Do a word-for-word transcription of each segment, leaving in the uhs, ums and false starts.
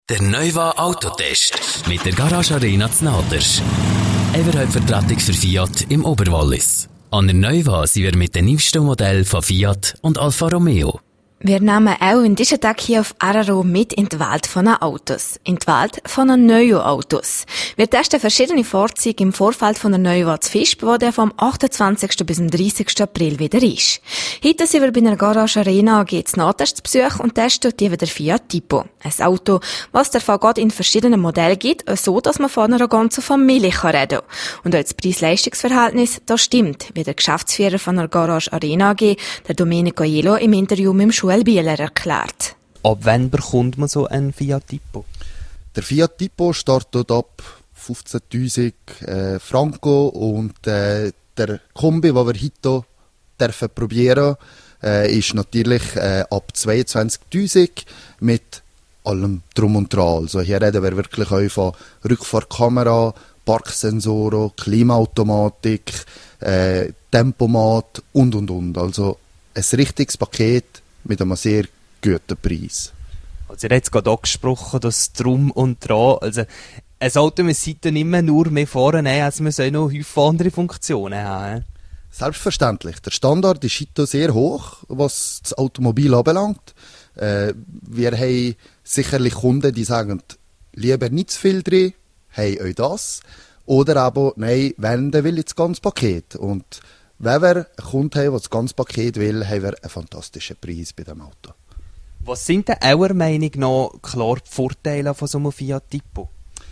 Der Neuwa Autotest mit der Garage Arena Znaders. Everheit-Vertretung für Fiat im Oberwallis. An der Neuwa sind wir mit den neuesten Modellen von Fiat und Alfa Romeo. Wir nehmen auch in diesem Tag hier auf Araro mit in die Welt von den Autos. In die Welt von den neuen Autos. Wir testen verschiedene Fahrzeuge im Vorfeld von der Neuwa zu Visp, wo der vom achtundzwanzigsten bis zum dreißigsten April wieder ist. Heute sind wir bei einer Garage Arena A G Znaders zu Besuch und testen die wieder Fiat Tipo. Ein Auto, was der Fall gerade in verschiedenen Modellen gibt, so dass man von einer ganzen Familie reden kann. Und auch das Preis-Leistungs-Verhältnis, das stimmt, wie der Geschäftsführer von der Garage Arena A G, der Domenico Aiello, im Interview mit dem Joel Bieler erklärt. Ab wann bekommt man so einen Fiat Tipo? Der Fiat Tipo startet ab fünfzehntausend äh, Franco und äh, der Kombi, den wir heute dürfen probieren, äh, ist natürlich äh, ab zweiundzwanzigtausend mit allem Drum und Dran. Also hier reden wir wirklich auch von Rückfahrkamera, Parksensoren, Klimaautomatik, äh, Tempomat und und und. Also ein richtiges Paket mit einem sehr guten Preis. Also ihr habt jetzt gerade angesprochen, das Drum und Dran. Also ein Auto muss heute nicht mehr nur mehr fahren, also man soll noch häufig andere Funktionen haben. Selbstverständlich. Der Standard ist heute sehr hoch, was das Automobil anbelangt. Äh, wir haben sicherlich Kunden, die sagen, lieber nicht zu viel drin, haben auch das. Oder aber, nein, wenn, dann will ich das ganze Paket. Und wenn wir einen Kunden haben, der das ganze Paket will, haben wir einen fantastischen Preis bei dem Auto. Was sind denn eurer Meinung nach klar die Vorteile von so einem Fiat Tipo?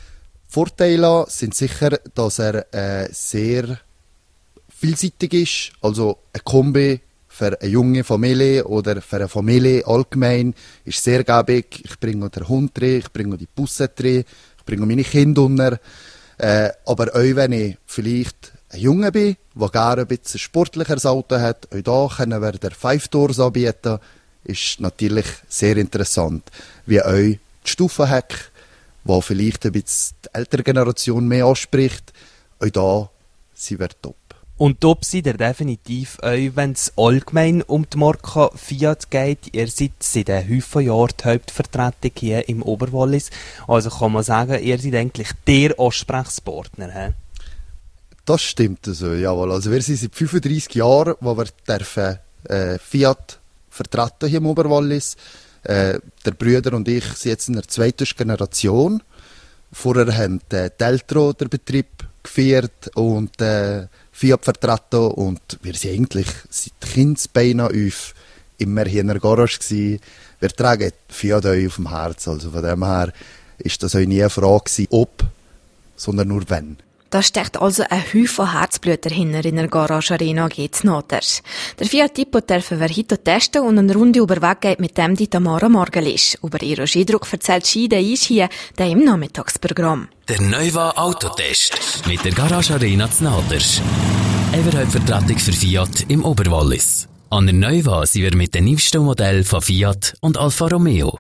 Vorteile sind sicher, dass er äh, sehr vielseitig ist. Also ein Kombi für eine junge Familie oder für eine Familie allgemein ist sehr gäbig. Ich bringe den Hund drin, ich bringe die Busse drin, ich bringe meine Kinder unter. Äh, aber auch wenn ich vielleicht ein Junge bin, der gerne ein bisschen sportlicheres Auto hat, auch da können wir den Five Doors anbieten, ist natürlich sehr interessant. Wie auch die Stufenheck, die vielleicht ein bisschen die ältere Generation mehr anspricht, auch da sind wir top. Und top seid ihr definitiv auch, wenn es allgemein um die Marke Fiat geht. Ihr seid seit häufigen Jahren die Hauptvertretung hier im Oberwallis. Also kann man sagen, ihr seid eigentlich der Ansprechpartner. He? Das stimmt so, jawohl. Also wir sind seit fünfunddreissig Jahren, wo wir dürfen, äh, Fiat vertreten hier im Oberwallis. Äh, der Brüder und ich sind jetzt in der zweiten Generation. Vorher haben äh, die Eltern den Betrieb geführt und äh, Fiat vertreten und wir sind eigentlich seit Kindesbeinen auf immer hier in der Garage gewesen. Wir tragen Fiat euch auf dem Herz, also von dem her ist das euch nie eine Frage gewesen, ob, sondern nur wenn. Da steckt also ein Haufen Herzblut dahinter in der Garage Arena A G Znaders. Der Fiat Tipo dürfen wir heute testen und eine Runde überweg geht mit dem die Tamara Margelisch. Über ihren Eindruck erzählt sie, der ist hier der im Nachmittagsprogramm. Der Neuwa Autotest mit der Garage Arena Znaders. Everheit-Vertretung für Fiat im Oberwallis. An der Neuwa sind wir mit den neuesten Modellen von Fiat und Alfa Romeo.